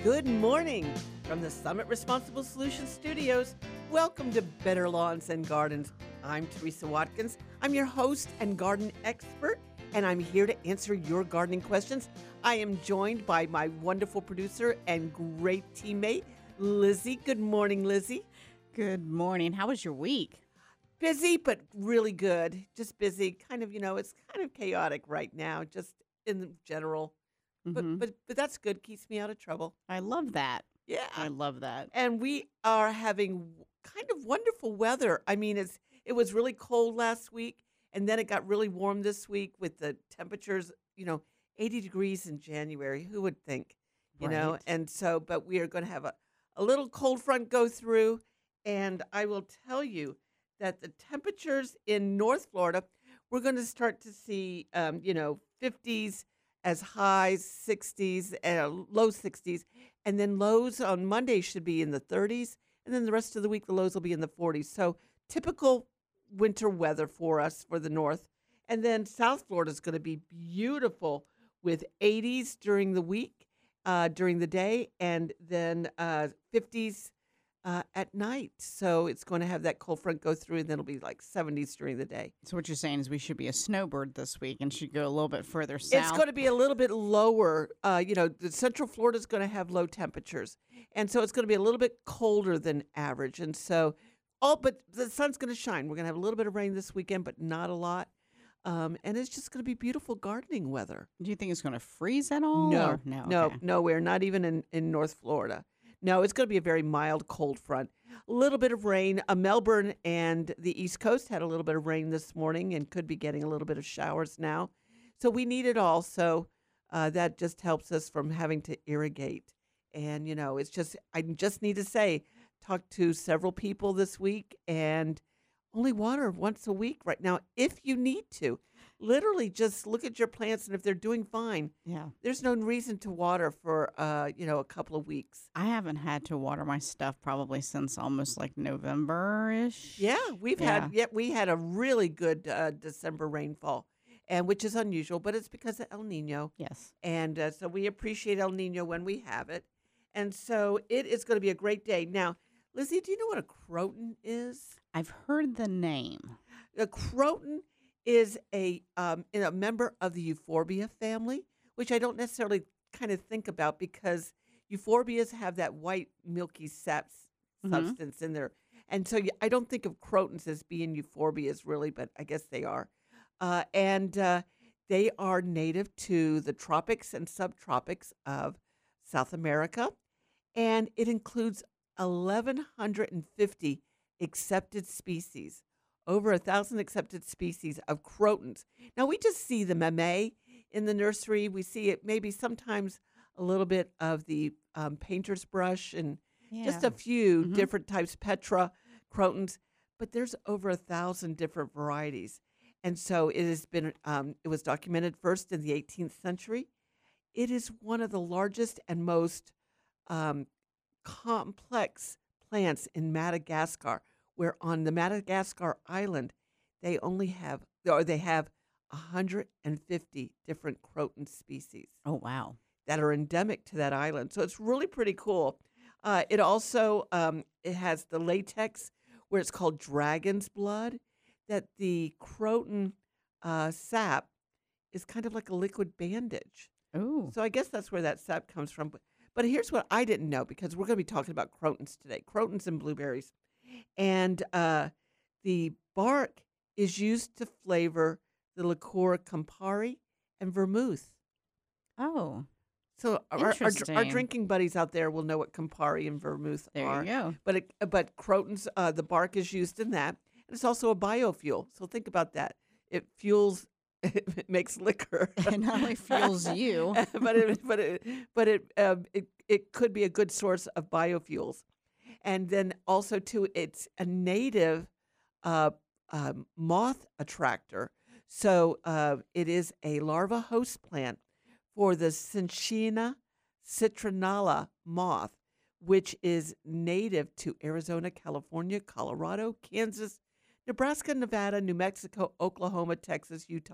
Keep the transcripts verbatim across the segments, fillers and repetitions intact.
Good morning from the Summit Responsible Solutions Studios. Welcome to Better Lawns and Gardens. I'm Teresa Watkins. I'm your host and garden expert, and I'm here to answer your gardening questions. I am joined by my wonderful producer and great teammate, Lizzie. Good morning, Lizzie. Good morning. How was your week? Busy, but really good. Just busy. Kind of, you know, it's kind of chaotic right now, just in general. But hmm but but that's good. Keeps me out of trouble. I love that. Yeah. I love that. And we are having w- kind of wonderful weather. I mean, it's it was really cold last week, and then it got really warm this week with the temperatures, you know, eighty degrees in January. Who would think, you know? Right. And so, but we are going to have a, a little cold front go through, and I will tell you that the temperatures in North Florida, we're going to start to see, um, you know, fifties as highs, sixties, uh, low sixties. And then lows on Monday should be in the thirties. And then the rest of the week, the lows will be in the forties. So typical winter weather for us for the north. And then South Florida is going to be beautiful with eighties during the week, uh, during the day, and then uh, fifties uh, at night. So it's going to have that cold front go through, and then it'll be like seventies during the day. So what you're saying is we should be a snowbird this week and should go a little bit further It's south. going to be a little bit lower. Uh, you know, the Central Florida is going to have low temperatures, and so it's going to be a little bit colder than average. And so, all but the sun's going to shine. We're going to have a little bit of rain this weekend, but not a lot. Um, and it's just going to be beautiful gardening weather. Do you think it's going to freeze at all? No, or- no, no, okay. nowhere. Not even in in North Florida. No, it's going to be a very mild cold front. A little bit of rain. Uh, Melbourne and the East Coast had a little bit of rain this morning and could be getting a little bit of showers now. So we need it all. So uh, that just helps us from having to irrigate. And, you know, it's just, I just need to say, talk to several people this week and only water once a week right now if you need to. Literally just look at your plants, and if they're doing fine, Yeah. there's no reason to water for, uh, you know, a couple of weeks. I haven't had to water my stuff probably since almost like November-ish. Yeah, we've Yeah. had, yeah, we had a really good uh, December rainfall, and which is unusual, but it's because of El Nino. Yes. And uh, so we appreciate El Nino when we have it. And so it is going to be a great day. Now, Lizzie, do you know what a croton is? I've heard the name. A croton is a um, in a member of the euphorbia family, which I don't necessarily kind of think about because euphorbias have that white milky sap Mhm. substance in there, and so y- I don't think of crotons as being euphorbias really, but I guess they are, uh, and uh, they are native to the tropics and subtropics of South America, and it includes eleven fifty accepted species, over a thousand accepted species of crotons. Now we just see the mame in the nursery. We see it maybe sometimes a little bit of the um, painter's brush and just Yeah. a few hmm different types, Petra crotons, but there's over a thousand different varieties. And so it has been, um, it was documented first in the eighteenth century. It is one of the largest and most um, complex plants in Madagascar, where on the Madagascar island, they only have, or they have one hundred fifty different croton species Oh, wow. that are endemic to that island. So it's really pretty cool. Uh, it also um, it has the latex where it's called dragon's blood, that the croton uh, sap is kind of like a liquid bandage. Oh, So I guess that's where that sap comes from. But, but here's what I didn't know, because we're going to be talking about crotons today, crotons and blueberries. And uh, the bark is used to flavor the liqueur Campari and vermouth. oh, So our, our, dr- our interesting. drinking buddies out there will know what Campari and vermouth There are. you go. But it, but crotons, uh, the bark is used in that, and it's also a biofuel. So think about that. It fuels, it makes liquor. It not only fuels you. but it, but it, but it, um, it, it could be a good source of biofuels, and then also too, it's a native uh, um, moth attractor. So uh, it is a larva host plant for the Cinchina citronella moth, which is native to Arizona, California, Colorado, Kansas, Nebraska, Nevada, New Mexico, Oklahoma, Texas, Utah,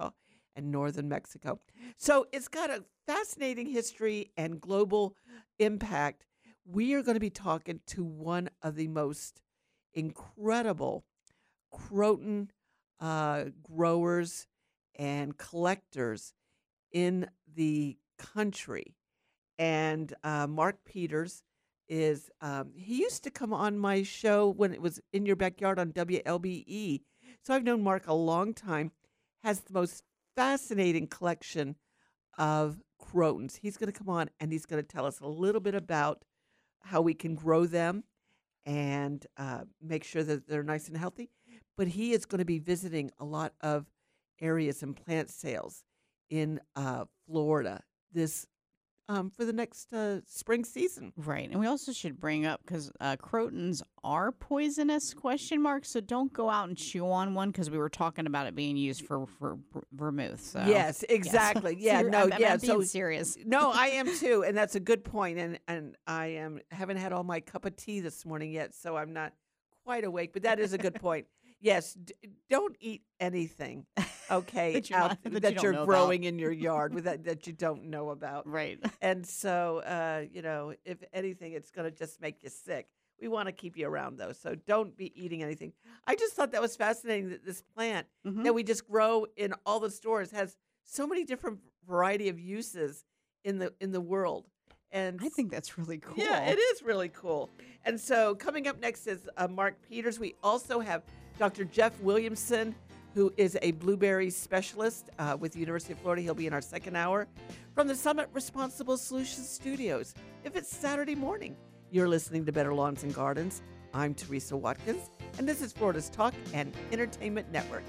and northern Mexico. So it's got a fascinating history and global impact. We are going to be talking to one of the most incredible croton uh, growers and collectors in the country. And uh, Mark Peters is, um, he used to come on my show when it was In Your Backyard on W L B E. So I've known Mark a long time, has the most fascinating collection of crotons. He's going to come on and he's going to tell us a little bit about how we can grow them and uh, make sure that they're nice and healthy. But he is going to be visiting a lot of areas and plant sales in uh, Florida this um, for the next uh, spring season. Right. And we also should bring up, because uh, crotons are poisonous, question mark. So don't go out and chew on one, because we were talking about it being used for, for vermouth. So. Yes, exactly. Yeah, yeah, so no, I'm, I'm, yeah. I'm being so serious. No, I am too, and that's a good point. And and I am haven't had all my cup of tea this morning yet, so I'm not quite awake. But that is a good point. Yes, d- don't eat anything, okay, That you're out, not- that you that don't you're know growing in your yard with that, that you don't know about. Right. And so, uh, you know, if anything, it's going to just make you sick. We want to keep you around, though, so don't be eating anything. I just thought that was fascinating that this plant Mhm. that we just grow in all the stores has so many different variety of uses in the in the world. And I think that's really cool. yeah, it is really cool. And so coming up next is uh, Mark Peters. We also have Doctor Jeff Williamson, who is a blueberry specialist uh, with the University of Florida. He'll be in our second hour from the Summit Responsible Solutions Studios. If it's Saturday morning, you're listening to Better Lawns and Gardens. I'm Teresa Watkins, and this is Florida's Talk and Entertainment Network.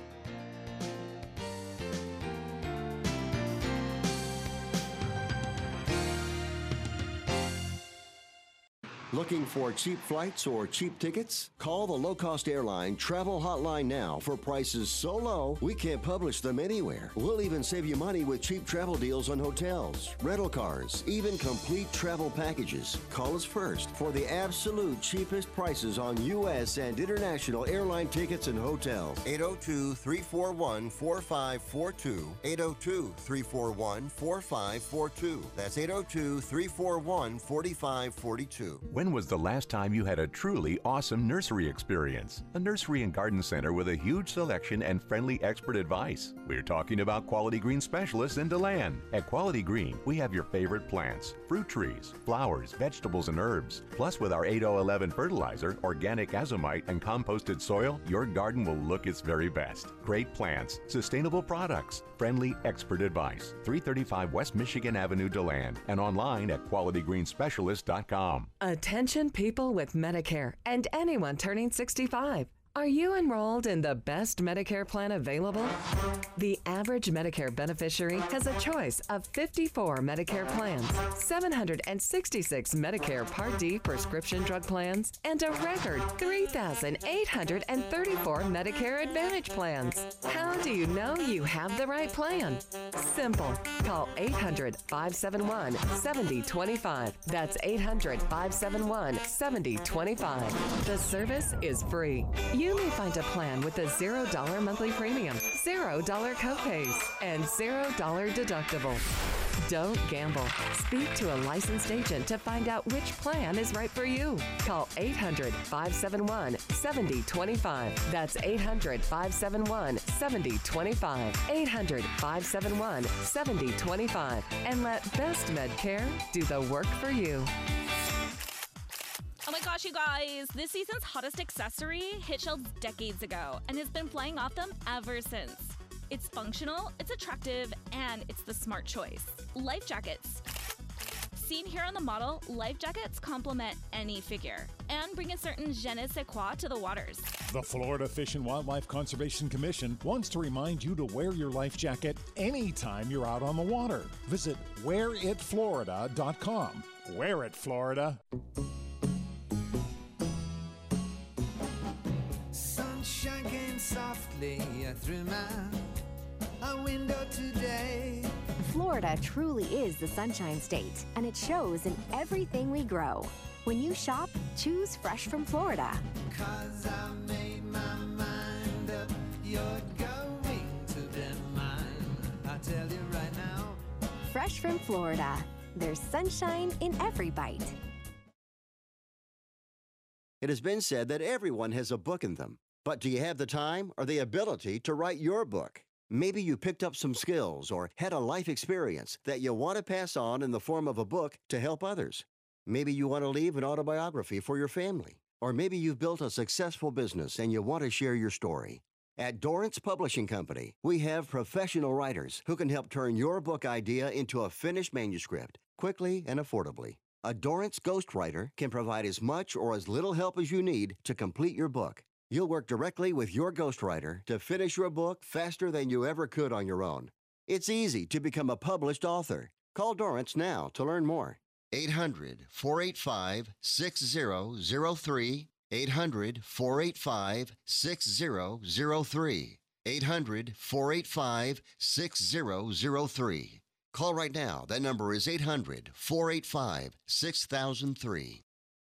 Looking for cheap flights or cheap tickets? Call the low-cost airline travel hotline now for prices so low we can't publish them anywhere. We'll even save you money with cheap travel deals on hotels, rental cars, even complete travel packages. Call us first for the absolute cheapest prices on U S and international airline tickets and hotels. eight oh two, three four one, four five four two. eight oh two, three four one, four five four two. That's eight oh two, three four one, four five four two. When was the last time you had a truly awesome nursery experience? A nursery and garden center with a huge selection and friendly expert advice. We're talking about Quality Green specialists in DeLand. At Quality Green, we have your favorite plants, fruit trees, flowers, vegetables, and herbs. Plus, with our eight oh eleven fertilizer, organic azomite, and composted soil, your garden will look its very best. Great plants, sustainable products, friendly expert advice. three thirty-five West Michigan Avenue, DeLand, and online at quality green specialist dot com. Attention people with Medicare and anyone turning sixty-five. Are you enrolled in the best Medicare plan available? The average Medicare beneficiary has a choice of fifty-four Medicare plans, seven hundred sixty-six Medicare Part D prescription drug plans, and a record three thousand eight hundred thirty-four Medicare Advantage plans. How do you know you have the right plan? Simple. Call eight hundred, five seven one, seven oh two five. That's eight hundred, five seven one, seven oh two five. The service is free. You may find a plan with a zero dollar monthly premium, zero dollar copays, and zero dollar deductible. Don't gamble. Speak to a licensed agent to find out which plan is right for you. Call eight hundred, five seven one, seven oh two five. That's eight hundred, five seven one, seven oh two five. eight hundred, five seven one, seven oh two five. And let Best Medcare do the work for you. Oh my gosh, you guys! This season's hottest accessory hit shelves decades ago and has been flying off them ever since. It's functional, it's attractive, and it's the smart choice. Life jackets. Seen here on the model, life jackets complement any figure and bring a certain je ne sais quoi to the waters. The Florida Fish and Wildlife Conservation Commission wants to remind you to wear your life jacket anytime you're out on the water. Visit wear it florida dot com. Wear it, Florida. Sunshine came softly through my window today. Florida truly is the Sunshine State, and it shows in everything we grow. When you shop, choose fresh from Florida. 'Cause I made my mind up, you're going to be mine. fresh from Florida. There's sunshine in every bite. It has been said that everyone has a book in them. But do you have the time or the ability to write your book? Maybe you picked up some skills or had a life experience that you want to pass on in the form of a book to help others. Maybe you want to leave an autobiography for your family. Or maybe you've built a successful business and you want to share your story. At Dorrance Publishing Company, we have professional writers who can help turn your book idea into a finished manuscript quickly and affordably. A Dorrance ghostwriter can provide as much or as little help as you need to complete your book. You'll work directly with your ghostwriter to finish your book faster than you ever could on your own. It's easy to become a published author. Call Dorrance now to learn more. eight hundred, four eight five, six zero zero three. eight hundred, four eight five, six zero zero three. eight hundred, four eight five, six zero zero three. Call right now. That number is eight hundred, four eight five, six thousand three.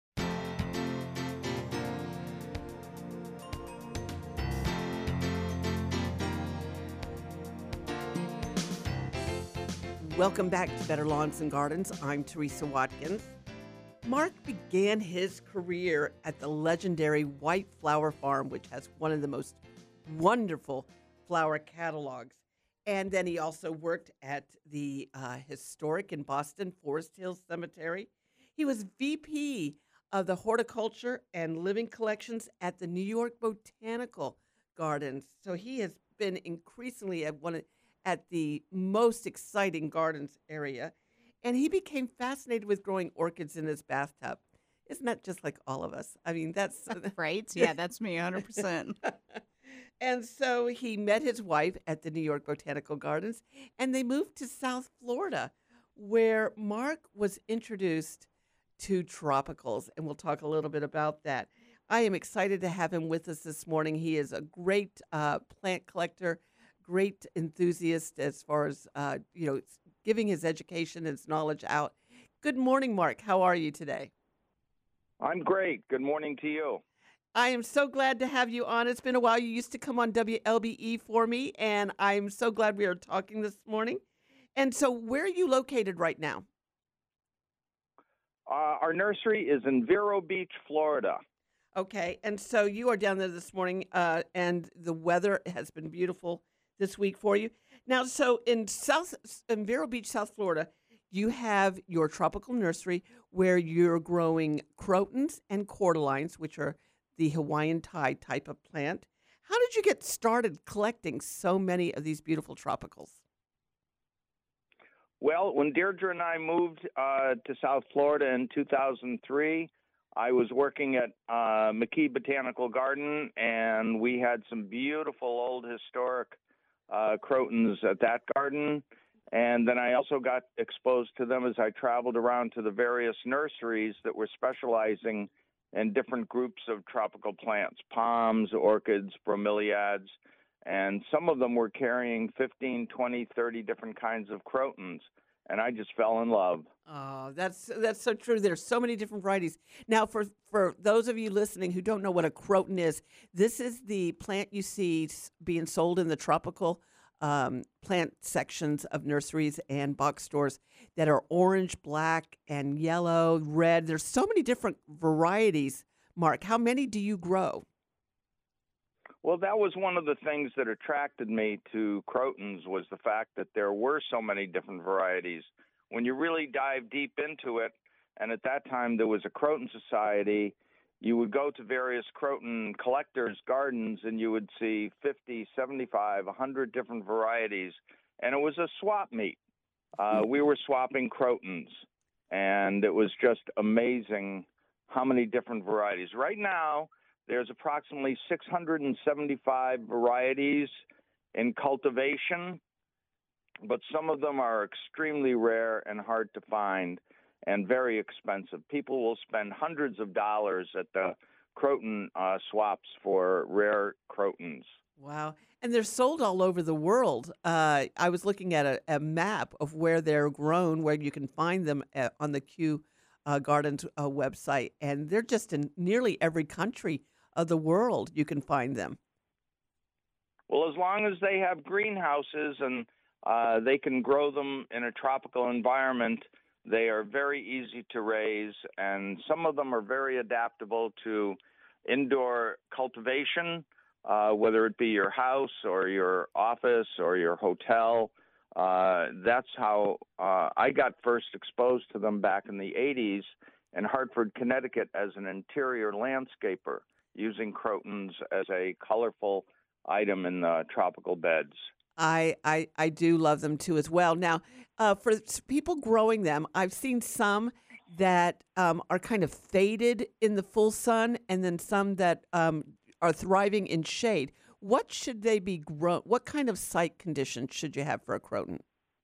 Welcome back to Better Lawns and Gardens. I'm Teresa Watkins. Mark began his career at the legendary White Flower Farm, which has one of the most wonderful flower catalogs. And then he also worked at the uh, historic in Boston Forest Hills Cemetery. He was V P of the Horticulture and Living Collections at the New York Botanical Gardens. So he has been increasingly at one of, at the most exciting gardens area. And he became fascinated with growing orchids in his bathtub. Isn't that just like all of us? I mean, that's right. Yeah, that's me one hundred percent. And so he met his wife at the New York Botanical Gardens, and they moved to South Florida, where Mark was introduced to tropicals, and we'll talk a little bit about that. I am excited to have him with us this morning. He is a great uh, plant collector, great enthusiast as far as, uh, you know, giving his education and his knowledge out. Good morning, Mark. How are you today? I'm great. Good morning to you. I am so glad to have you on. It's been a while. You used to come on W L B E for me, and I'm so glad we are talking this morning. And so where are you located right now? Uh, our nursery is in Vero Beach, Florida. Okay, and so you are down there this morning, uh, and the weather has been beautiful this week for you. Now, so in South in Vero Beach, South Florida, you have your tropical nursery where you're growing crotons and cordylines, which are the Hawaiian tie type of plant. How did you get started collecting so many of these beautiful tropicals? Well, when Deirdre and I moved uh, to South Florida in two thousand three, I was working at uh, McKee Botanical Garden, and we had some beautiful old historic uh, crotons at that garden. And then I also got exposed to them as I traveled around to the various nurseries that were specializing in different groups of tropical plants, palms, orchids, bromeliads, and some of them were carrying fifteen, twenty, thirty different kinds of crotons, and I just fell in love. Oh, that's that's so true. There's so many different varieties. Now, for, for those of you listening who don't know what a croton is, this is the plant you see being sold in the tropical Um, plant sections of nurseries and box stores that are orange, black, and yellow, red. There's so many different varieties. Mark, how many do you grow? Well, that was one of the things that attracted me to crotons, was the fact that there were so many different varieties. When you really dive deep into it, and at that time there was a Croton Society, you would go to various croton collectors' gardens and you would see fifty, seventy-five, one hundred different varieties. And it was a swap meet. Uh, we were swapping crotons. And it was just amazing how many different varieties. Right now, there's approximately six hundred seventy-five varieties in cultivation, but some of them are extremely rare and hard to find and very expensive. People will spend hundreds of dollars at the croton uh, swaps for rare crotons. Wow. And they're sold all over the world. Uh, I was looking at a, a map of where they're grown, where you can find them at, on the Kew uh, Gardens uh, website, and they're just in nearly every country of the world you can find them. Well, as long as they have greenhouses and Uh, they can grow them in a tropical environment. They are very easy to raise, and some of them are very adaptable to indoor cultivation, uh, whether it be your house or your office or your hotel. Uh, that's how uh, I got first exposed to them back in the eighties in Hartford, Connecticut, as an interior landscaper, using crotons as a colorful item in the tropical beds. I, I I do love them too as well. Now, uh, for s- people growing them, I've seen some that um, are kind of faded in the full sun, and then some that um, are thriving in shade. What should they be grown? What kind of site conditions should you have for a croton?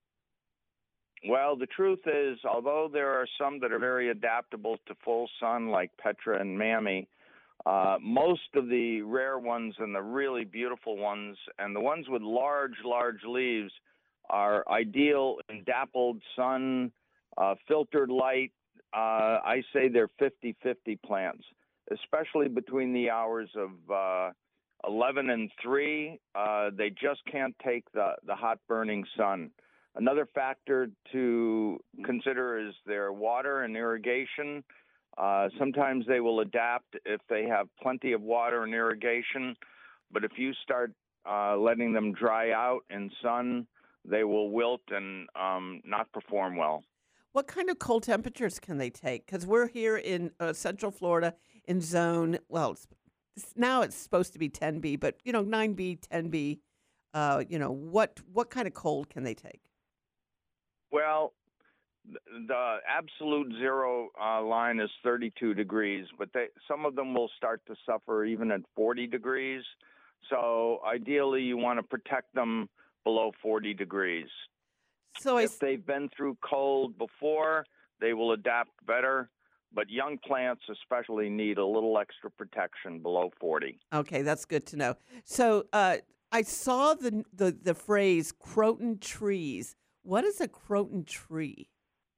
Well, the truth is, although there are some that are very adaptable to full sun, like Petra and Mammy, uh, most of the rare ones and the really beautiful ones and the ones with large, large leaves are ideal in dappled sun, uh, filtered light. Uh, I say they're fifty-fifty plants, especially between the hours of uh, eleven and three. Uh, they just can't take the, the hot burning sun. Another factor to consider is their water and irrigation. Uh, sometimes they will adapt if they have plenty of water and irrigation, but if you start uh, letting them dry out in sun, they will wilt and um, not perform well. What kind of cold temperatures can they take? Because we're here in uh, Central Florida in zone, well, it's, it's, now it's supposed to be ten B, but, you know, nine B, ten B, uh, you know, what what kind of cold can they take? Well, the absolute zero uh, line is thirty-two degrees, but they, some of them will start to suffer even at forty degrees. So ideally, you want to protect them below forty degrees. So I if s- they've been through cold before, they will adapt better. But young plants especially need a little extra protection below forty. Okay, that's good to know. So uh, I saw the, the the phrase croton trees. What is a croton tree?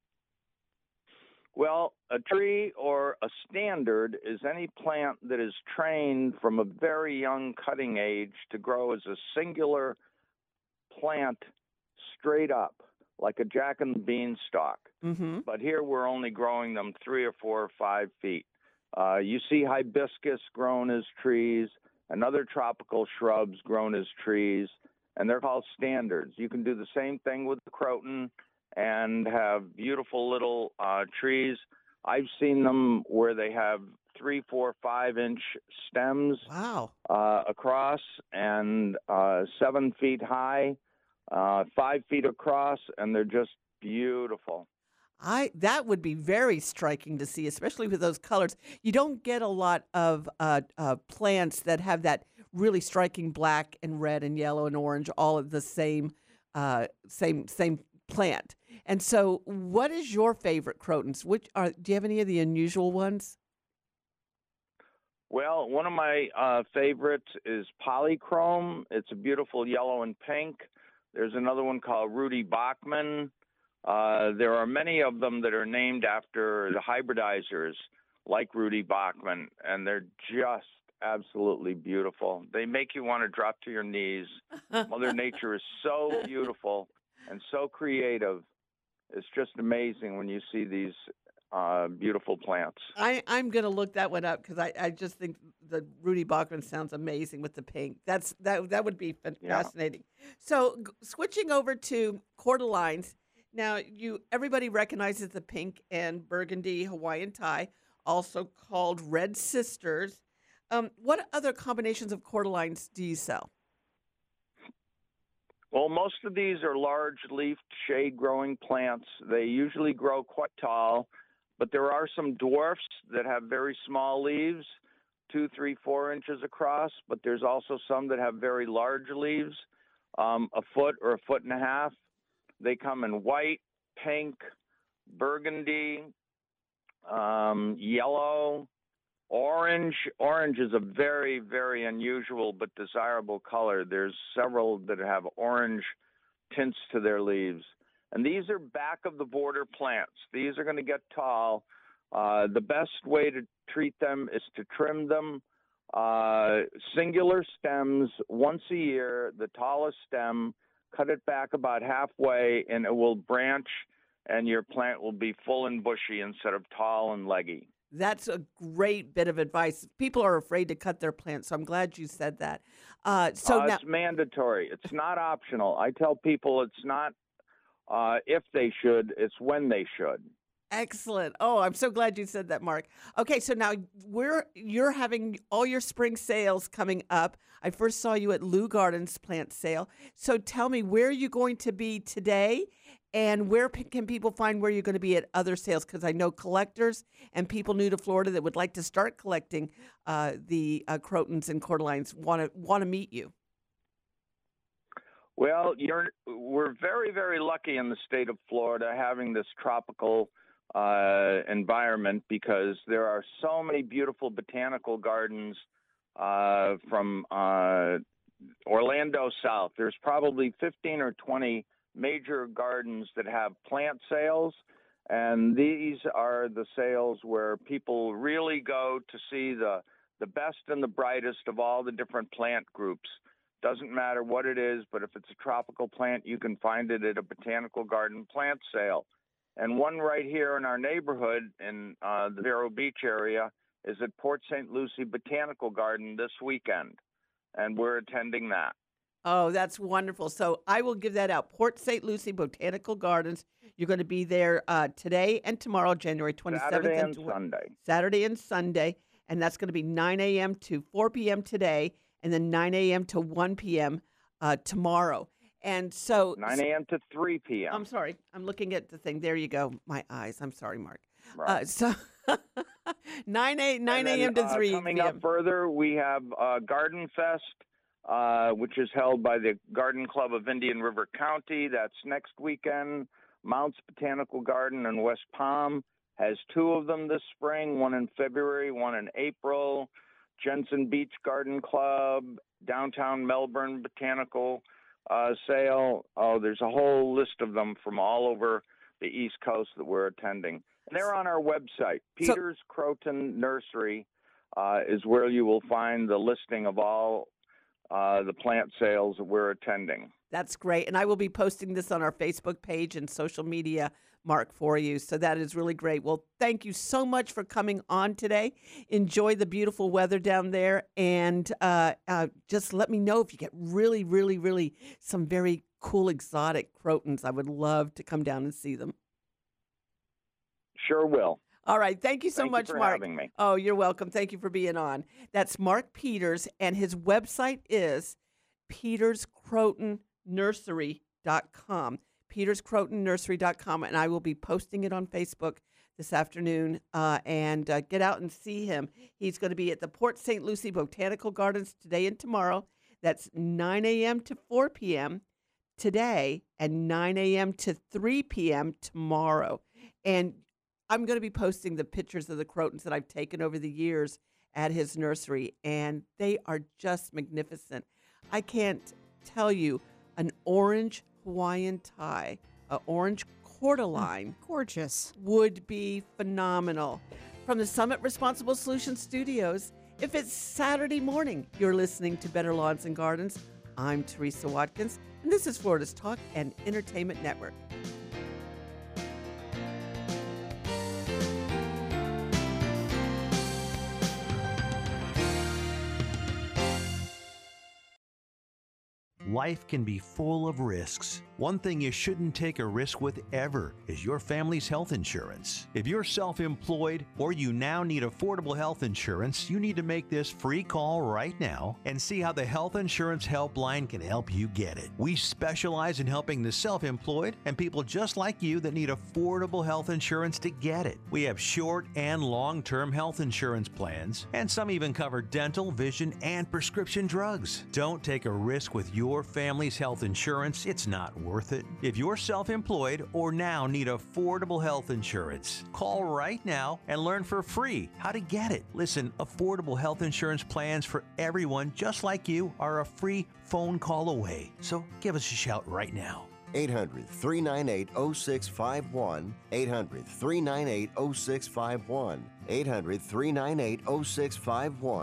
Well, a tree or a standard is any plant that is trained from a very young cutting age to grow as a singular plant straight up, like a jack and the beanstalk. Mm-hmm. But here we're only growing them three or four or five feet. Uh, you see hibiscus grown as trees and other tropical shrubs grown as trees, and they're called standards. You can do the same thing with the croton and have beautiful little uh, trees. I've seen them where they have three, four, five inch stems Wow. uh, across and uh, seven feet high, uh, five feet across, and they're just beautiful. I that would be very striking to see, especially with those colors. You don't get a lot of uh, uh, plants that have that really striking black and red and yellow and orange, all of the same, uh, same, same plant. And so, what is your favorite crotons? Which are? Do you have any of the unusual ones? Well, one of my uh, favorites is polychrome. It's a beautiful yellow and pink. There's another one called Rudy Bachman. Uh, there are many of them that are named after the hybridizers, like Rudy Bachman, and they're just absolutely beautiful. They make you want to drop to your knees. Mother Nature is so beautiful and so creative. It's just amazing when you see these uh, beautiful plants. I, I'm going to look that one up because I, I just think the Rudy Bachman sounds amazing with the pink. That's that that would be fa- Yeah. fascinating. So g- switching over to cordylines. Now you everybody recognizes the pink and burgundy Hawaiian tie, also called red sisters. Um, what other combinations of cordylines do you sell? Well, most of these are large-leafed, shade-growing plants. They usually grow quite tall, but there are some dwarfs that have very small leaves, two, three, four inches across, but there's also some that have very large leaves, um, a foot or a foot and a half. They come in white, pink, burgundy, um, yellow, orange. Orange is a very, very unusual but desirable color. There's several that have orange tints to their leaves. And these are back of the border plants. These are going to get tall. Uh, the best way to treat them is to trim them. Uh, singular stems once a year, the tallest stem cut it back about halfway, and it will branch, and your plant will be full and bushy instead of tall and leggy. That's a great bit of advice. People are afraid to cut their plants, so I'm glad you said that. Uh, so uh, now, it's mandatory. It's not optional. I tell people it's not uh, if they should, it's when they should. excellent. Oh, I'm so glad you said that, Mark. Okay, so now we're you're having all your spring sales coming up. I first saw you at Lou Gardens plant sale. So tell me, where are you going to be today? And where p- can people find where you're going to be at other sales? Because I know collectors and people new to Florida that would like to start collecting uh, the uh, crotons and cordyline want to want to meet you. Well, you're, we're very, very lucky in the state of Florida having this tropical uh, environment because there are so many beautiful botanical gardens uh, from uh, Orlando south. There's probably fifteen or twenty major gardens that have plant sales, and these are the sales where people really go to see the the best and the brightest of all the different plant groups. Doesn't matter what it is, but if it's a tropical plant, you can find it at a botanical garden plant sale. And one right here in our neighborhood in uh, the Vero Beach area is at Port Saint Lucie Botanical Garden this weekend, and we're attending that. Oh, that's wonderful. So I will give that out. Port Saint Lucie Botanical Gardens. You're going to be there uh, today and tomorrow, January twenty-seventh. Saturday and tw- Sunday. Saturday and Sunday. And that's going to be nine a.m. to four p.m. today, and then nine a.m. to one p.m. Uh, tomorrow. And so nine a.m. to three p.m. I'm sorry. I'm looking at the thing. There you go. My eyes. I'm sorry, Mark. Right. Uh, so nine a.m. to uh, three Coming p.m. up further, we have uh, Garden Fest, uh, which is held by the Garden Club of Indian River County. That's next weekend. Mounts Botanical Garden in West Palm has two of them this spring, one in February, one in April. Jensen Beach Garden Club, downtown Melbourne Botanical uh, Sale. Oh, there's a whole list of them from all over the East Coast that we're attending. And they're on our website. Peters Croton Nursery uh, is where you will find the listing of all uh, the plant sales that we're attending. That's great. And I will be posting this on our Facebook page and social media, Mark, for you. So that is really great. Well, thank you so much for coming on today. Enjoy the beautiful weather down there. And uh, uh, just let me know if you get really, really, really some very cool exotic crotons. I would love to come down and see them. Sure will. All right. Thank you so Thank much, you for Mark. having me. Oh, you're welcome. Thank you for being on. That's Mark Peters, and his website is peters croton nursery dot com. peters croton nursery dot com, and I will be posting it on Facebook this afternoon. Uh, and uh, get out and see him. He's going to be at the Port Saint Lucie Botanical Gardens today and tomorrow. That's nine a.m. to four p.m. today and nine a.m. to three p.m. tomorrow. And I'm going to be posting the pictures of the crotons that I've taken over the years at his nursery, and they are just magnificent. I can't tell you, an orange Hawaiian tie, an orange cordyline, gorgeous, would be phenomenal. From the Summit Responsible Solutions Studios, if it's Saturday morning, you're listening to Better Lawns and Gardens. I'm Teresa Watkins, and this is Florida's Talk and Entertainment Network. Life can be full of risks. One thing you shouldn't take a risk with ever is your family's health insurance. If you're self-employed or you now need affordable health insurance, you need to make this free call right now and see how the Health Insurance Helpline can help you get it. We specialize in helping the self-employed and people just like you that need affordable health insurance to get it. We have short and long-term health insurance plans, and some even cover dental, vision, and prescription drugs. Don't take a risk with your family's health insurance. It's not worth it. If you're self-employed or now need affordable health insurance, call right now and learn for free how to get it. Listen, affordable health insurance plans for everyone just like you are a free phone call away. So give us a shout right now. eight hundred, three nine eight, oh six five one. eight hundred, three nine eight, oh six five one. eight hundred, three nine eight, oh six five one.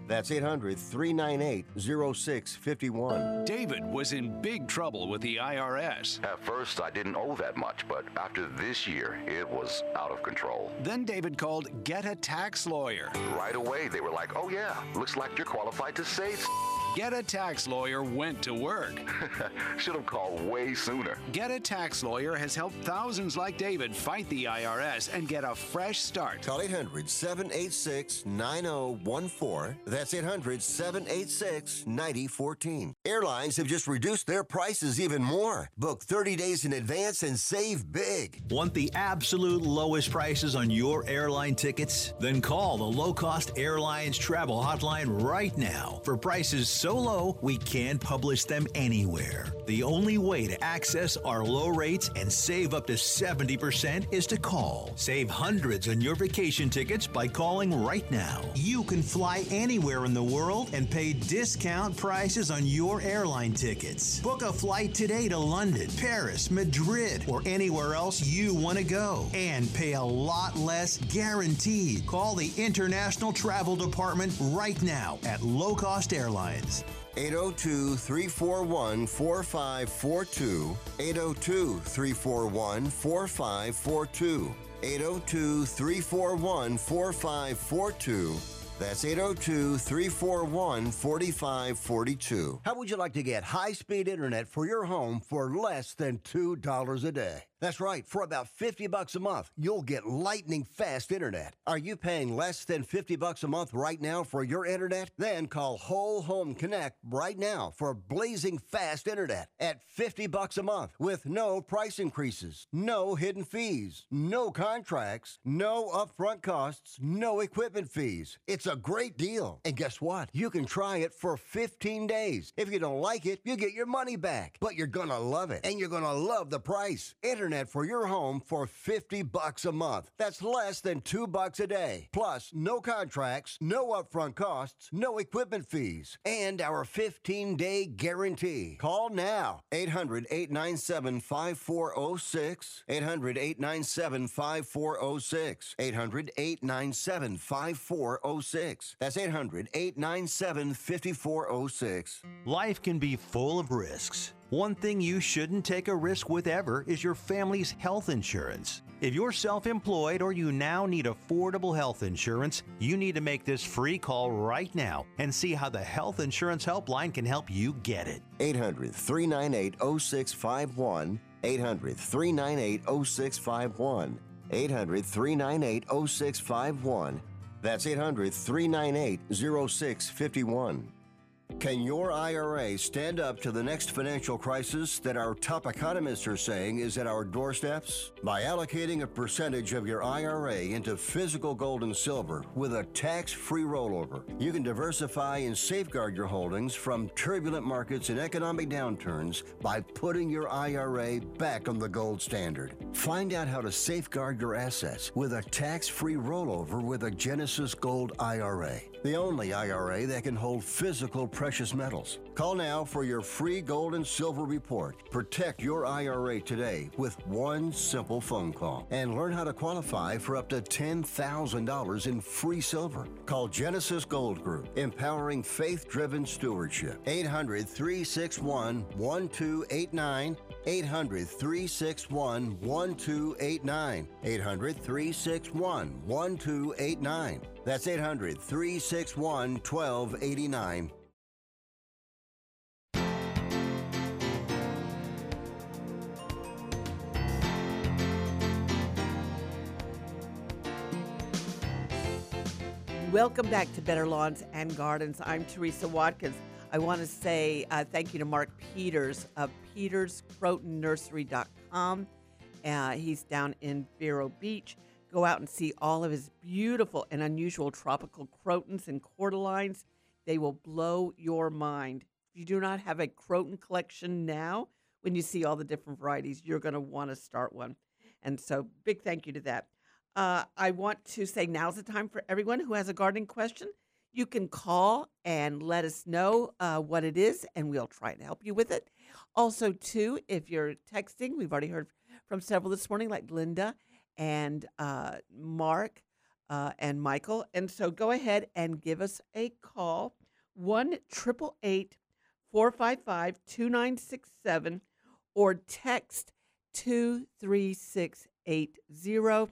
That's eight hundred, three nine eight, oh six five one. David was in big trouble with the I R S. At first, I didn't owe that much, but after this year, it was out of control. Then David called Get a Tax Lawyer. Right away, they were like, oh yeah, looks like you're qualified to save. Get a Tax Lawyer went to work. Should have called way sooner. Get a Tax Lawyer has helped thousands like David fight the I R S and get a fresh start. Call eight hundred, seven eight six, nine zero one four. That's eight hundred, seven eight six, nine zero one four. Airlines have just reduced their prices even more. Book thirty days in advance and save big. Want the absolute lowest prices on your airline tickets? Then call the Low Cost Airlines Travel Hotline right now for prices so low we can't publish them anywhere. The only way to access our low rates and save up to seventy percent is to call. Save hundreds on your vacation tickets by calling right now. You can fly anywhere in the world and pay discount prices on your airline tickets. Book a flight today to London, Paris, Madrid, or anywhere else you want to go and pay a lot less guaranteed. Call the International Travel Department right now at Low Cost Airlines. eight oh two, three four one, four five four two. eight oh two, three four one, four five four two. eight oh two, three four one, four five four two. That's eight oh two, three four one, four five four two. How would you like to get high-speed internet for your home for less than two dollars a day? That's right. For about fifty bucks a month, you'll get lightning fast internet. Are you paying less than fifty bucks a month right now for your internet? Then call Whole Home Connect right now for blazing fast internet at fifty bucks a month with no price increases, no hidden fees, no contracts, no upfront costs, no equipment fees. It's a great deal. And guess what? You can try it for fifteen days. If you don't like it, you get your money back. But you're going to love it, and you're going to love the price. Internet for your home for fifty bucks a month. That's less than two bucks a day. Plus, no contracts, no upfront costs, no equipment fees, and our fifteen day guarantee. Call now. eight hundred, eight nine seven, five four zero six. eight hundred, eight nine seven, five four zero six. eight hundred, eight nine seven, five four zero six. That's eight hundred, eight nine seven, five four zero six. Life can be full of risks. One thing you shouldn't take a risk with ever is your family's health insurance. If you're self-employed or you now need affordable health insurance, you need to make this free call right now and see how the Health Insurance Helpline can help you get it. eight hundred, three nine eight, zero six five one. eight hundred, three nine eight, zero six five one. eight hundred, three nine eight, zero six five one. That's eight hundred, three nine eight, zero six five one. Can your I R A stand up to the next financial crisis that our top economists are saying is at our doorsteps? By allocating a percentage of your I R A into physical gold and silver with a tax-free rollover, you can diversify and safeguard your holdings from turbulent markets and economic downturns by putting your I R A back on the gold standard. Find out how to safeguard your assets with a tax-free rollover with a Genesis Gold I R A, the only I R A that can hold physical precious metals. Call now for your free gold and silver report. Protect your I R A today with one simple phone call and learn how to qualify for up to ten thousand dollars in free silver. Call Genesis Gold Group, empowering faith-driven stewardship. eight hundred, three six one, one two eight nine. eight hundred, three six one, one two eight nine. eight hundred, three six one, one two eight nine. That's eight hundred, three six one, one two eight nine. Welcome back to Better Lawns and Gardens. I'm Teresa Watkins. I want to say uh, thank you to Mark Peters of peters croton nursery dot com. Uh, he's down in Vero Beach. Go out and see all of his beautiful and unusual tropical crotons and cordylines. They will blow your mind. If you do not have a croton collection now, when you see all the different varieties, you're going to want to start one. And so big thank you to that. Uh, I want to say now's the time for everyone who has a gardening question. You can call and let us know uh, what it is, and we'll try to help you with it. Also, too, if you're texting, we've already heard from several this morning, like Linda and uh, Mark. uh, and Michael. And so go ahead and give us a call, one triple eight four five five two nine six seven, or text two three six eight zero.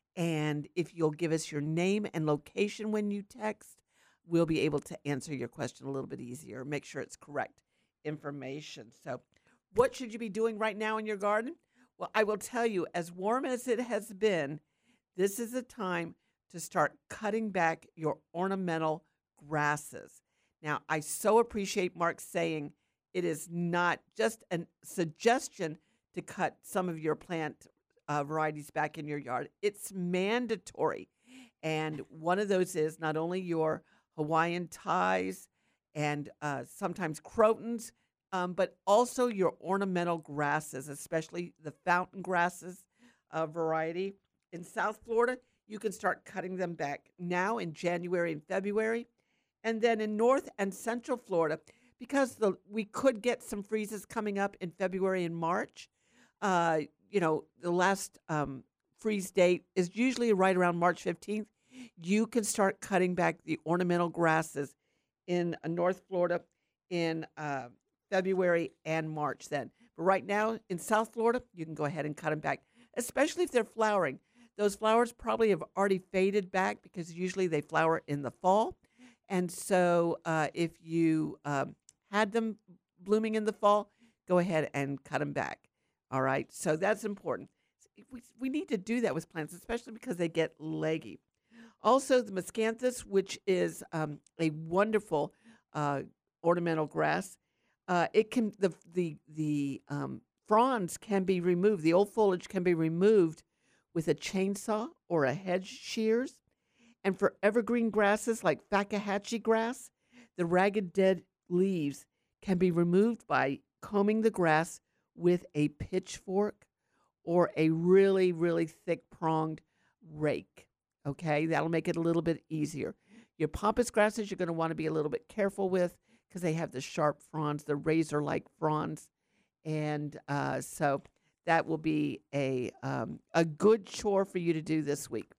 And if you'll give us your name and location when you text, we'll be able to answer your question a little bit easier, make sure it's correct information. So what should you be doing right now in your garden? Well, I will tell you, as warm as it has been, this is the time to start cutting back your ornamental grasses. Now, I so appreciate Mark saying it is not just a suggestion to cut some of your plant uh, varieties back in your yard. It's mandatory. And one of those is not only your Hawaiian ties and uh, sometimes crotons, um, but also your ornamental grasses, especially the fountain grasses uh, variety. In South Florida, you can start cutting them back now in January and February. And then in North and Central Florida, because the, we could get some freezes coming up in February and March, uh, you know, the last um, freeze date is usually right around March fifteenth. You can start cutting back the ornamental grasses in uh, North Florida in uh, February and March then. But right now in South Florida, you can go ahead and cut them back, especially if they're flowering. Those flowers probably have already faded back because usually they flower in the fall. And so uh, if you um, had them blooming in the fall, go ahead and cut them back. All right, so that's important. We, we need to do that with plants, especially because they get leggy. Also, the miscanthus, which is um, a wonderful uh, ornamental grass, uh, it can the the the um, fronds can be removed. The old foliage can be removed with a chainsaw or a hedge shears. And for evergreen grasses like Fakahatchee grass, the ragged dead leaves can be removed by combing the grass with a pitchfork or a really, really thick pronged rake. Okay, that'll make it a little bit easier. Your pampas grasses you're going to want to be a little bit careful with because they have the sharp fronds, the razor-like fronds. And uh, so that will be a um, a good chore for you to do this week.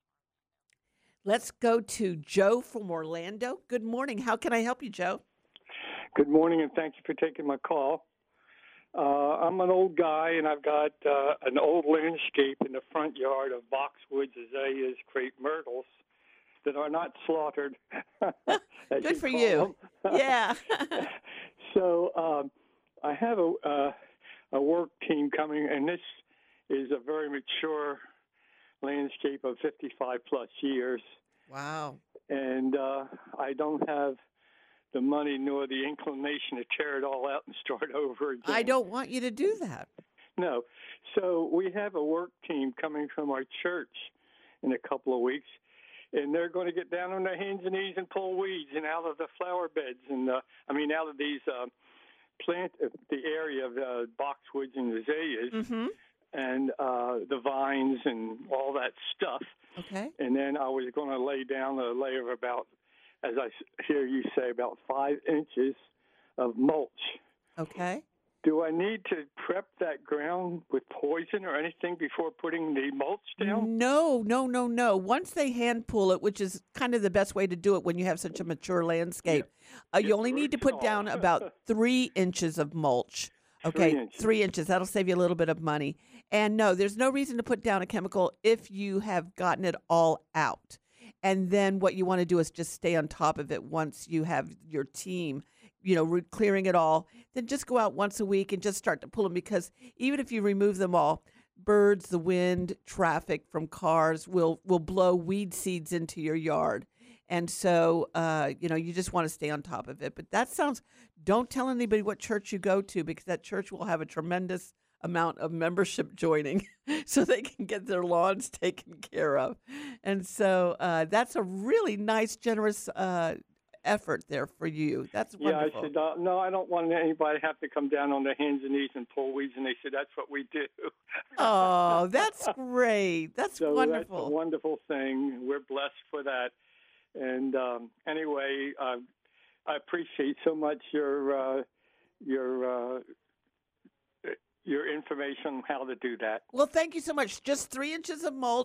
Let's go to Joe from Orlando. Good morning. How can I help you, Joe? Good morning, and thank you for taking my call. Uh, I'm an old guy, and I've got uh, an old landscape in the front yard of boxwoods, azaleas, crepe myrtles that are not slaughtered. Good for you. Yeah. So um, I have a, uh, a work team coming, and this is a very mature landscape of fifty-five plus years. Wow. And uh, I don't have the money nor the inclination to tear it all out and start over again. I don't want you to do that. No. So we have a work team coming from our church in a couple of weeks, and they're going to get down on their hands and knees and pull weeds and out of the flower beds and uh, I mean out of these uh, plant uh, the area of uh, boxwoods and azaleas. Mm-hmm. And uh, the vines and all that stuff. Okay. And then I was going to lay down a layer of about, as I hear you say, about five inches of mulch. Okay. Do I need to prep that ground with poison or anything before putting the mulch down? No, no, no, no. Once they hand pull it, which is kind of the best way to do it when you have such a mature landscape, yeah. uh, you only need to put down about three inches of mulch. Okay, three inches. three inches. That'll save you a little bit of money. And no, there's no reason to put down a chemical if you have gotten it all out. And then what you want to do is just stay on top of it once you have your team, you know, re- clearing it all. Then just go out once a week and just start to pull them, because even if you remove them all, birds, the wind, traffic from cars will, will blow weed seeds into your yard. And so, uh, you know, you just want to stay on top of it. But that sounds, don't tell anybody what church you go to, because that church will have a tremendous amount of membership joining so they can get their lawns taken care of. And so uh, that's a really nice, generous uh, effort there for you. That's wonderful. Yeah, I said, uh, no, I don't want anybody to have to come down on their hands and knees and pull weeds. And they said, that's what we do. Oh, that's great. That's so wonderful. That's a wonderful thing. We're blessed for that. And um, anyway, uh, I appreciate so much your uh, your uh, your information on how to do that. Well, thank you so much. Just three inches of mulch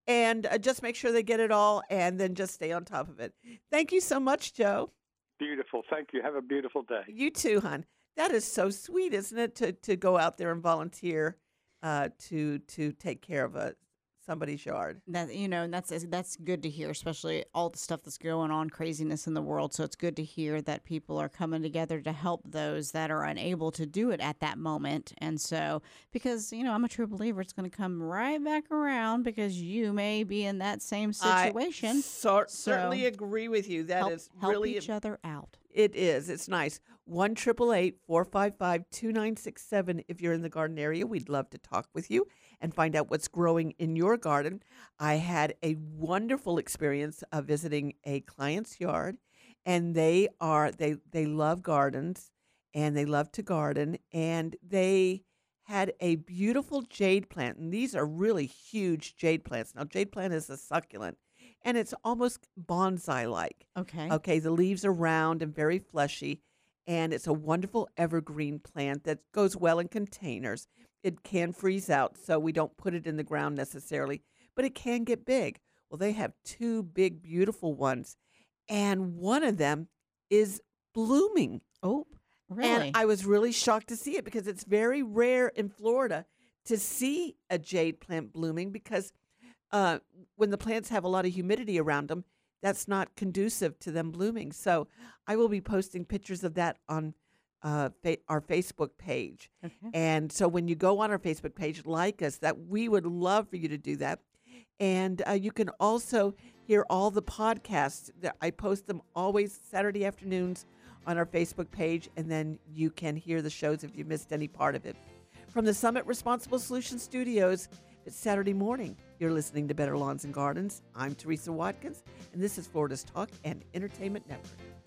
and uh, just make sure they get it all, and then just stay on top of it. Thank you so much, Joe. Beautiful. Thank you. Have a beautiful day. You too, hon. That is so sweet, isn't it, to to go out there and volunteer uh, to to take care of a somebody's yard. That you know, and that's that's good to hear, especially all the stuff that's going on, craziness in the world. So it's good to hear that people are coming together to help those that are unable to do it at that moment. And so, because you know, I'm a true believer, it's going to come right back around because you may be in that same situation. I so, So certainly agree with you. That help, is help really each other out. It is. It's nice. one eight eight eight, four five five, two nine six seven. If you're in the garden area, we'd love to talk with you and find out what's growing in your garden. I had a wonderful experience of visiting a client's yard, and they are they they love gardens, and they love to garden, and they had a beautiful jade plant, and these are really huge jade plants. Now, jade plant is a succulent, and it's almost bonsai-like. Okay. Okay, the leaves are round and very fleshy, and it's a wonderful evergreen plant that goes well in containers. It can freeze out, so we don't put it in the ground necessarily, but it can get big. Well, they have two big, beautiful ones, and one of them is blooming. Oh, really? And I was really shocked to see it because it's very rare in Florida to see a jade plant blooming because uh, when the plants have a lot of humidity around them, that's not conducive to them blooming. So I will be posting pictures of that on uh, fa- our Facebook page. Okay. And so when you go on our Facebook page, like us, that we would love for you to do that. And uh, you can also hear all the podcasts. That I post them always Saturday afternoons on our Facebook page, and then you can hear the shows if you missed any part of it. From the Summit Responsible Solutions Studios, it's Saturday morning. You're listening to Better Lawns and Gardens. I'm Teresa Watkins, and this is Florida's Talk and Entertainment Network.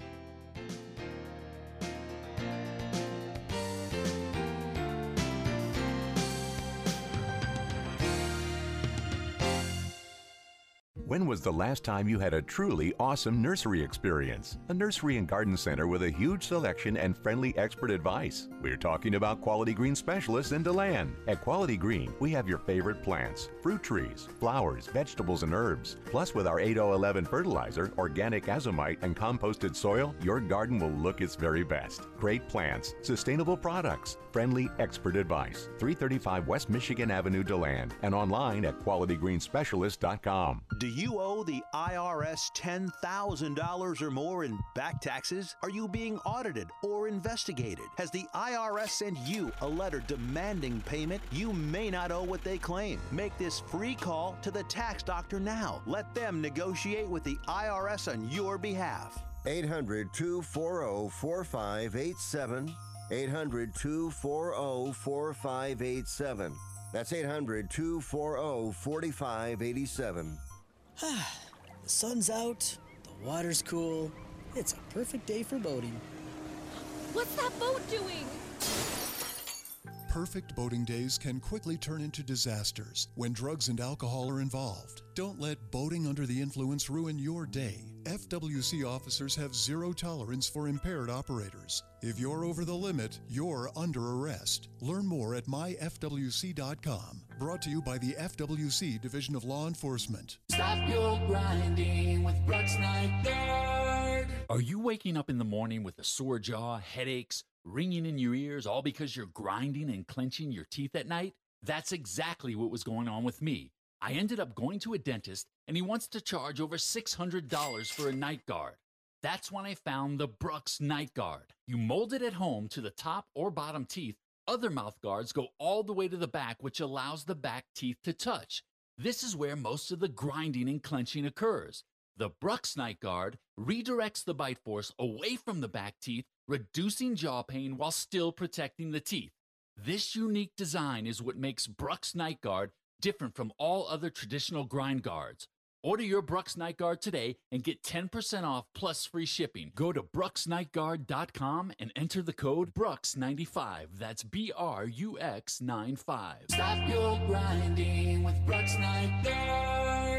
When was the last time you had a truly awesome nursery experience? A nursery and garden center with a huge selection and friendly expert advice. We're talking about Quality Green specialists in DeLand. At Quality Green, we have your favorite plants, fruit trees, flowers, vegetables, and herbs. Plus, with our eight oh eleven fertilizer, organic azomite, and composted soil, your garden will look its very best. Great plants, sustainable products, friendly expert advice. three thirty-five West Michigan Avenue, DeLand, and online at quality green specialist dot com. Do you owe the I R S ten thousand dollars or more in back taxes? Are you being audited or investigated? Has the I R S sent you a letter demanding payment? You may not owe what they claim. Make this free call to the tax doctor now. Let them negotiate with the I R S on your behalf. eight hundred, two four zero, four five eight seven. eight hundred, two four zero, four five eight seven. That's eight hundred, two four zero, four five eight seven. The sun's out, the water's cool. It's a perfect day for boating. What's that boat doing? Perfect boating days can quickly turn into disasters when drugs and alcohol are involved. Don't let boating under the influence ruin your day. F W C officers have zero tolerance for impaired operators. If you're over the limit, you're under arrest. Learn more at my f w c dot com. Brought to you by the F W C Division of Law Enforcement. Stop your grinding with Brooks Night Guard. Are you waking up in the morning with a sore jaw, headaches, ringing in your ears, all because you're grinding and clenching your teeth at night? That's exactly what was going on with me. I ended up going to a dentist, and he wants to charge over six hundred dollars for a night guard. That's when I found the Brooks Night Guard. You mold it at home to the top or bottom teeth. Other mouth guards go all the way to the back, which allows the back teeth to touch. This is where most of the grinding and clenching occurs. The Brooks Night Guard redirects the bite force away from the back teeth, reducing jaw pain while still protecting the teeth. This unique design is what makes Brooks Night Guard different from all other traditional grind guards. Order your Brooks Night Guard today and get ten percent off plus free shipping. Go to brooks night guard dot com and enter the code Brooks ninety-five. That's B R U X ninety-five. Stop your grinding with Brooks Night Guard.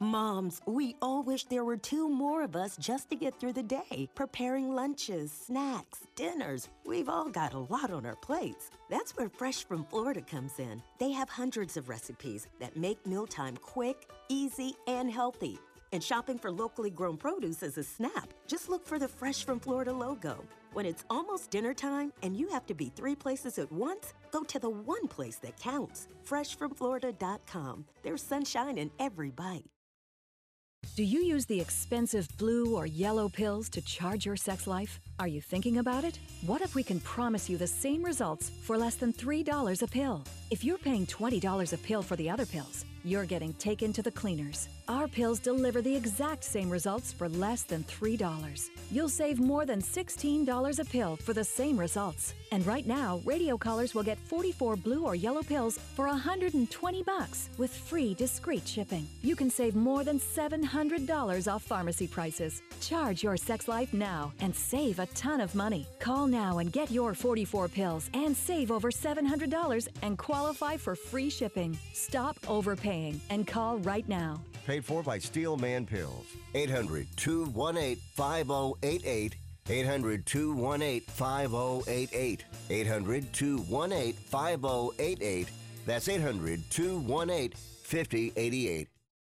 Moms, we all wish there were two more of us just to get through the day, preparing lunches, snacks, dinners. We've all got a lot on our plates. That's where Fresh from Florida comes in. They have hundreds of recipes that make mealtime quick, easy, and healthy. And shopping for locally grown produce is a snap. Just look for the Fresh from Florida logo. When it's almost dinner time and you have to be three places at once, go to the one place that counts. fresh from florida dot com. There's sunshine in every bite. Do you use the expensive blue or yellow pills to charge your sex life? Are you thinking about it? What if we can promise you the same results for less than three dollars a pill? If you're paying twenty dollars a pill for the other pills, you're getting taken to the cleaners. Our pills deliver the exact same results for less than three dollars. You'll save more than sixteen dollars a pill for the same results. And right now, radio callers will get forty-four blue or yellow pills for one hundred twenty bucks with free discreet shipping. You can save more than seven hundred dollars off pharmacy prices. Charge your sex life now and save a ton of money. Call now and get your forty-four pills and save over seven hundred dollars and qualify for free shipping. Stop overpaying and call right now. Paid for by Steel Man Pills. eight hundred, two one eight, five oh eight eight. eight hundred, two one eight, five oh eight eight. eight hundred, two one eight, five oh eight eight. That's eight hundred, two one eight, five oh eight eight.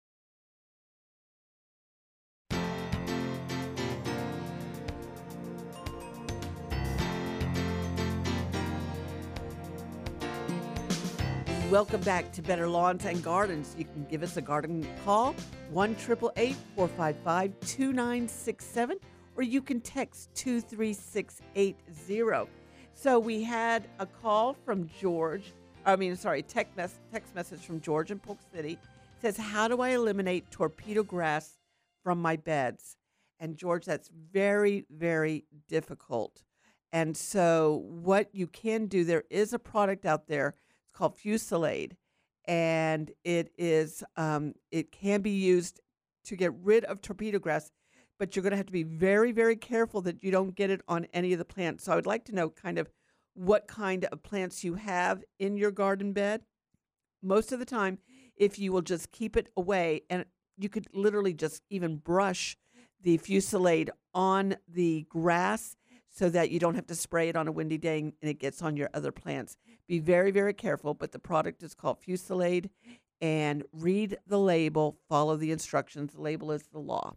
Welcome back to Better Lawns and Gardens. You can give us a garden call, one eight eight eight, four five five, two nine six seven, or you can text two three six eight zero. So we had a call from George, I mean, sorry, text, mes- text message from George in Polk City. It says, how do I eliminate torpedo grass from my beds? And George, that's very, very difficult. And so what you can do, there is a product out there called Fusilade, and it is um, it can be used to get rid of torpedo grass, but you're going to have to be very, very careful that you don't get it on any of the plants. So I would like to know kind of what kind of plants you have in your garden bed. Most of the time, if you will just keep it away, and you could literally just even brush the Fusilade on the grass so that you don't have to spray it on a windy day and it gets on your other plants. Be very, very careful, but the product is called Fusilade, and read the label, follow the instructions. The label is the law.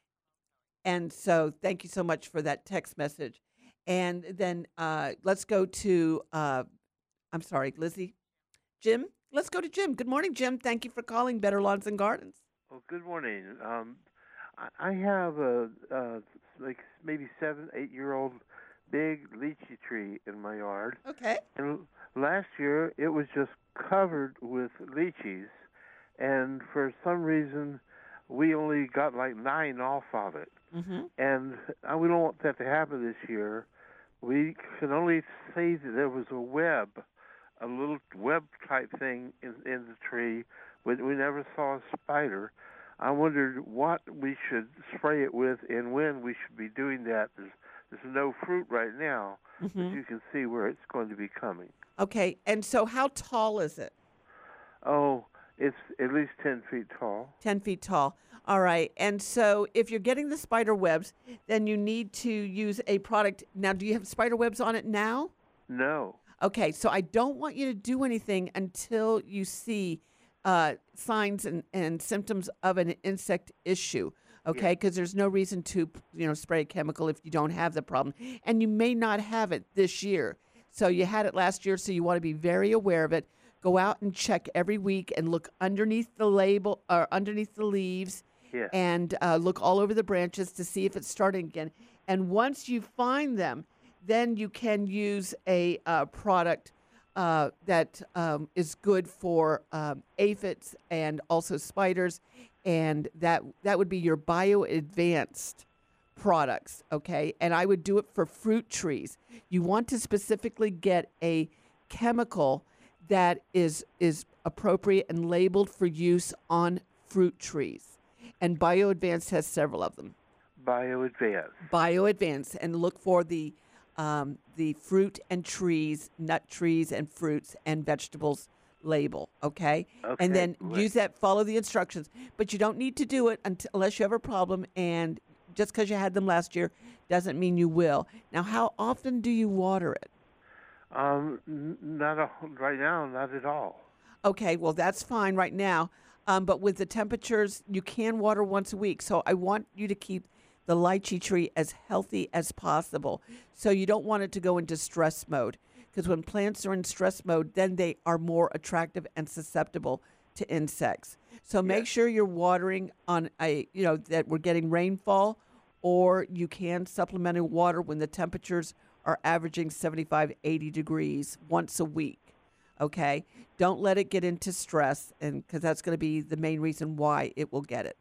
And so thank you so much for that text message. And then uh, let's go to, uh, I'm sorry, Lizzie, Jim. Let's go to Jim. Good morning, Jim. Thank you for calling Better Lawns and Gardens. Oh, good morning. Um, I I have a, uh, like maybe seven, eight-year-old big lychee tree in my yard. Okay. And last year it was just covered with lychees, and for some reason we only got like nine off of it. Mm-hmm. And uh, we don't want that to happen this year. We can only say that there was a web, a little web-type thing in, in the tree, but we never saw a spider. I wondered what we should spray it with and when we should be doing that. There's, there's no fruit right now, Mhm. but you can see where it's going to be coming. Okay, and so how tall is it? Oh, it's at least ten feet tall. ten feet tall. All right. And so if you're getting the spider webs, then you need to use a product. Now, do you have spider webs on it now? No. Okay, so I don't want you to do anything until you see uh, signs and, and symptoms of an insect issue, okay? Because there's no reason to, you know, spray a chemical if you don't have the problem. And you may not have it this year. So you had it last year, so you want to be very aware of it. Go out and check every week and look underneath the label or underneath the leaves. Yeah. And uh, look all over the branches to see if it's starting again. And once you find them, then you can use a uh, product uh, that um, is good for um, aphids and also spiders, and that that would be your Bio Advanced products, okay? And I would do it for fruit trees. You want to specifically get a chemical that is is appropriate and labeled for use on fruit trees. And Bio Advanced has several of them. Bio Advanced. Bio Advanced, and look for the um, the fruit and trees, nut trees and fruits and vegetables label, okay? Okay, And then great. use that, follow the instructions. But you don't need to do it until, unless you have a problem, and just because you had them last year doesn't mean you will. Now, how often do you water it? Um, n- not a, right now, not at all. Okay, well, that's fine right now. Um, but with the temperatures, you can water once a week. So I want you to keep the lychee tree as healthy as possible. So you don't want it to go into stress mode. Because when plants are in stress mode, then they are more attractive and susceptible to insects. So make sure you're watering on a, you know, that we're getting rainfall, or you can supplemental water when the temperatures are averaging seventy-five, eighty degrees once a week. Okay? Don't let it get into stress, and because that's going to be the main reason why it will get it.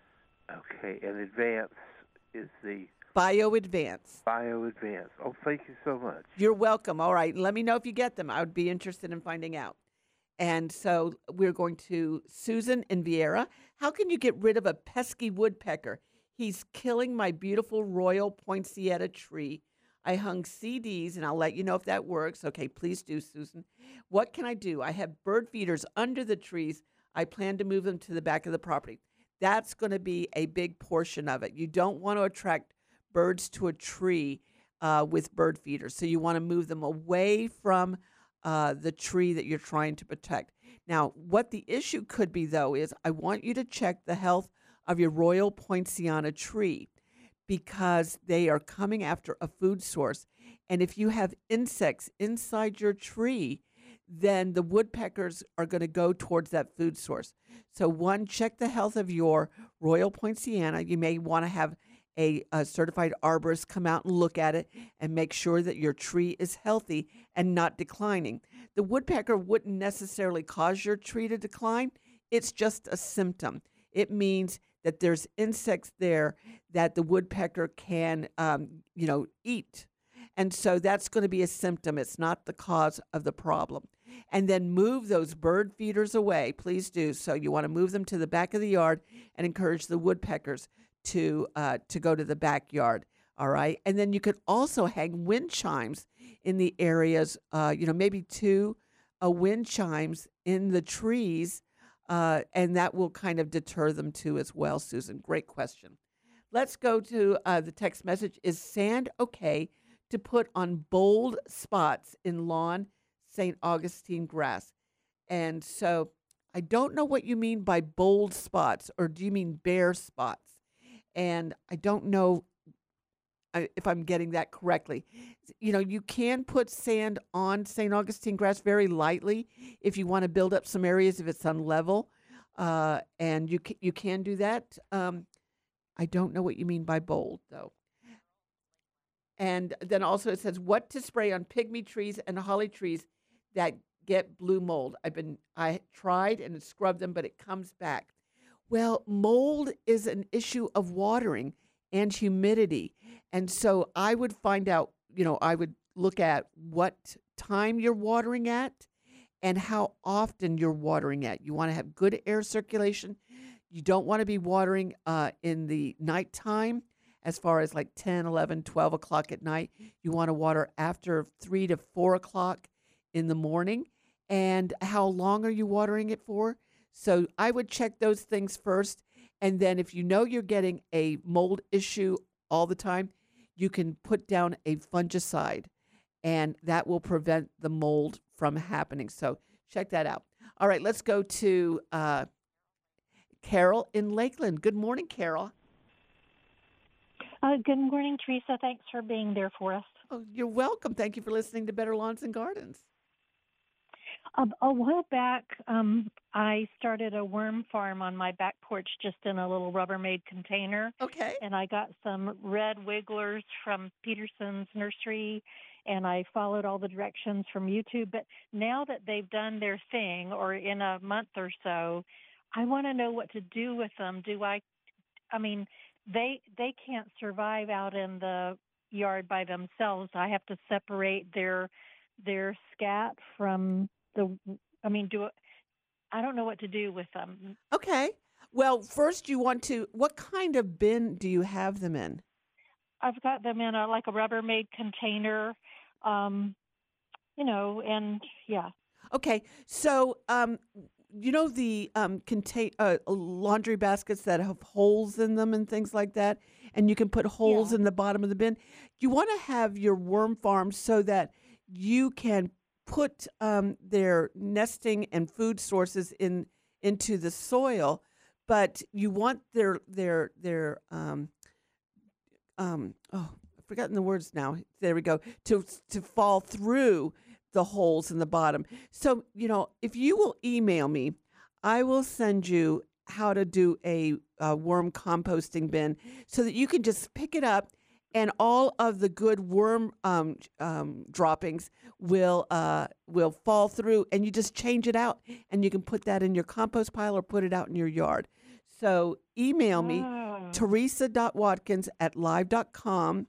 Okay, and Advance is the Bio Advance. Bio Advance. Oh, thank you so much. You're welcome. All right. Let me know if you get them. I would be interested in finding out. And so we're going to Susan in Vieira. How can you get rid of a pesky woodpecker? He's killing my beautiful royal poinsettia tree. I hung C Ds, and I'll let you know if that works. Okay, please do, Susan. What can I do? I have bird feeders under the trees. I plan to move them to the back of the property. That's going to be a big portion of it. You don't want to attract birds to a tree uh, with bird feeders. So you want to move them away from uh, the tree that you're trying to protect. Now, what the issue could be, though, is I want you to check the health of your royal poinsettia tree, because they are coming after a food source. And if you have insects inside your tree, then the woodpeckers are going to go towards that food source. So one, check the health of your royal poinsettia. You may want to have a, a certified arborist come out and look at it and make sure that your tree is healthy and not declining. The woodpecker wouldn't necessarily cause your tree to decline. It's just a symptom. It means that there's insects there that the woodpecker can, um, you know, eat. And so that's going to be a symptom. It's not the cause of the problem. And then move those bird feeders away. Please do. So you want to move them to the back of the yard and encourage the woodpeckers to uh, to go to the backyard. All right. And then you could also hang wind chimes in the areas, uh, you know, maybe two uh, wind chimes in the trees. Uh, and that will kind of deter them too as well, Susan. Great question. Let's go to uh, the text message. Is sand okay to put on bold spots in lawn Saint Augustine grass? And so I don't know what you mean by bold spots, or do you mean bare spots? And I don't know if I'm getting that correctly. You know, you can put sand on Saint Augustine grass very lightly if you want to build up some areas if it's unlevel, uh, and you can, you can do that. Um, I don't know what you mean by bold, though. And then also it says what to spray on pygmy trees and holly trees that get blue mold. I've been I tried and scrubbed them, but it comes back. Well, mold is an issue of watering and humidity. And so I would find out, you know, I would look at what time you're watering at and how often you're watering at. You want to have good air circulation. You don't want to be watering uh, in the nighttime as far as like ten, eleven, twelve o'clock at night. You want to water after three to four o'clock in the morning. And how long are you watering it for? So I would check those things first. And then if you know you're getting a mold issue all the time, you can put down a fungicide, and that will prevent the mold from happening. So check that out. All right, let's go to uh, Carol in Lakeland. Good morning, Carol. Uh, good morning, Teresa. Thanks for being there for us. Oh, you're welcome. Thank you for listening to Better Lawns and Gardens. Um, a while back, um, I started a worm farm on my back porch just in a little Rubbermaid container. Okay. And I got some red wigglers from Peterson's nursery, and I followed all the directions from YouTube. But now that they've done their thing, or in a month or so, I want to know what to do with them. Do I, I mean, they they can't survive out in the yard by themselves. I have to separate their their scat from the, I mean, do I don't know what to do with them. Okay. Well, first you want to, what kind of bin do you have them in? I've got them in a, like a Rubbermaid container, um, you know, and yeah. Okay, so um, you know the um, contain uh, laundry baskets that have holes in them and things like that, and you can put holes Yeah. in the bottom of the bin. You want to have your worm farm so that you can put um, their nesting and food sources in into the soil, but you want their their their um, um, oh, I've forgotten the words now. There we go. To to fall through the holes in the bottom. So, you know, if you will email me, I will send you how to do a, uh worm composting bin so that you can just pick it up and all of the good worm um, um, droppings will uh, will fall through, and you just change it out, and you can put that in your compost pile or put it out in your yard. So email me, Oh. teresa dot watkins at live dot com,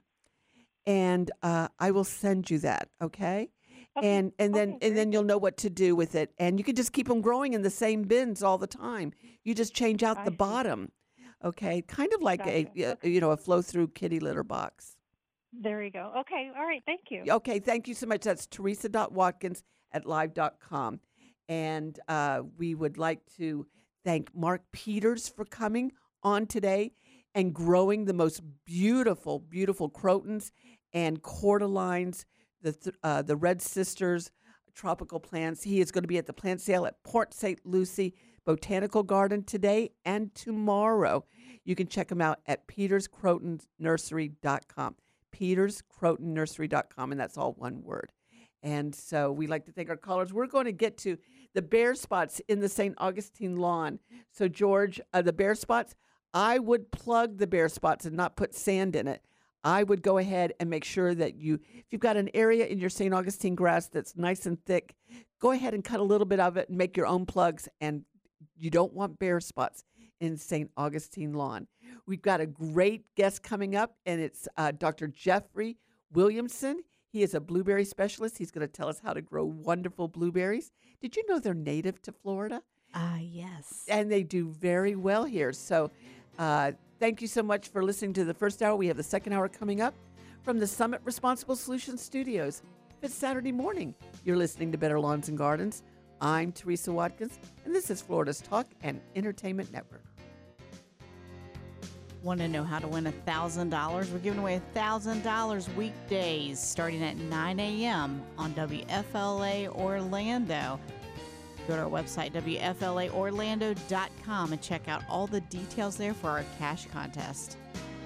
and uh, I will send you that, okay? And and then and then you'll know what to do with it, and you can just keep them growing in the same bins all the time. You just change out the bottom, okay? Kind of like a Gotcha. uh, you know a flow through kitty litter box. There you go. Okay. All right. Thank you. Okay, thank you so much. That's teresa dot watkins at live dot com, and uh, we would like to thank Mark Peters for coming on today and growing the most beautiful, beautiful crotons and cordylines, the th- uh, the Red Sisters tropical plants. He is going to be at the plant sale at Port Saint Lucie Botanical Garden today and tomorrow. You can check him out at peters croton nursery dot com. peters croton nursery dot com, and that's all one word. And so we like to thank our callers. We're going to get to the bare spots in the Saint Augustine lawn. So, George, uh, the bare spots, I would plug the bare spots and not put sand in it. I would go ahead and make sure that you, if you've got an area in your Saint Augustine grass that's nice and thick, go ahead and cut a little bit of it and make your own plugs. And you don't want bare spots in Saint Augustine lawn. We've got a great guest coming up, and it's uh, Doctor Jeffrey Williamson. He is a blueberry specialist. He's going to tell us how to grow wonderful blueberries. Did you know they're native to Florida? Ah, uh, yes. And they do very well here. So uh, thank you so much for listening to the first hour. We have the second hour coming up from the Summit Responsible Solutions Studios. It's Saturday morning. You're listening to Better Lawns and Gardens. I'm Teresa Watkins, and this is Florida's Talk and Entertainment Network. Want to know how to win one thousand dollars? We're giving away one thousand dollars weekdays starting at nine a.m. on W F L A Orlando. Go to our website, W F L A orlando dot com, and check out all the details there for our cash contest.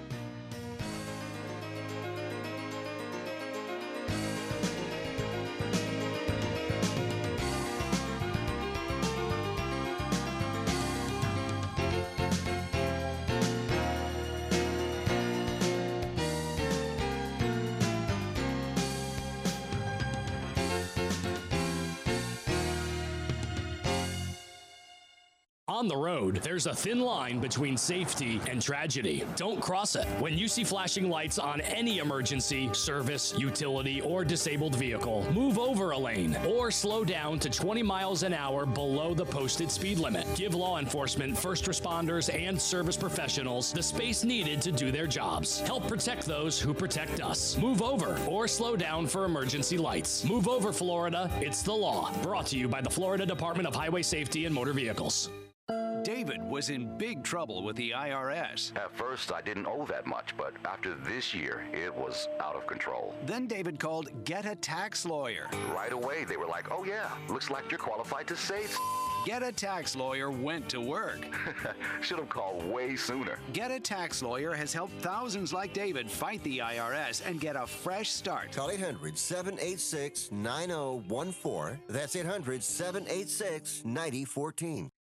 On the road, there's a thin line between safety and tragedy. Don't cross it. When you see flashing lights on any emergency, service, utility, or disabled vehicle, move over a lane or slow down to twenty miles an hour below the posted speed limit. Give law enforcement, first responders, and service professionals the space needed to do their jobs. Help protect those who protect us. Move over or slow down for emergency lights. Move over, Florida. It's the law. Brought to you by the Florida Department of Highway Safety and Motor Vehicles. David was in big trouble with the I R S. At first, I didn't owe that much, but after this year, it was out of control. Then David called Get a Tax Lawyer. Right away, they were like, oh yeah, looks like you're qualified to save. Get a Tax Lawyer went to work. Should have called way sooner. Get a Tax Lawyer has helped thousands like David fight the I R S and get a fresh start. Call eight hundred, seven eight six, nine zero one four. That's eight hundred, seven eight six, nine zero one four.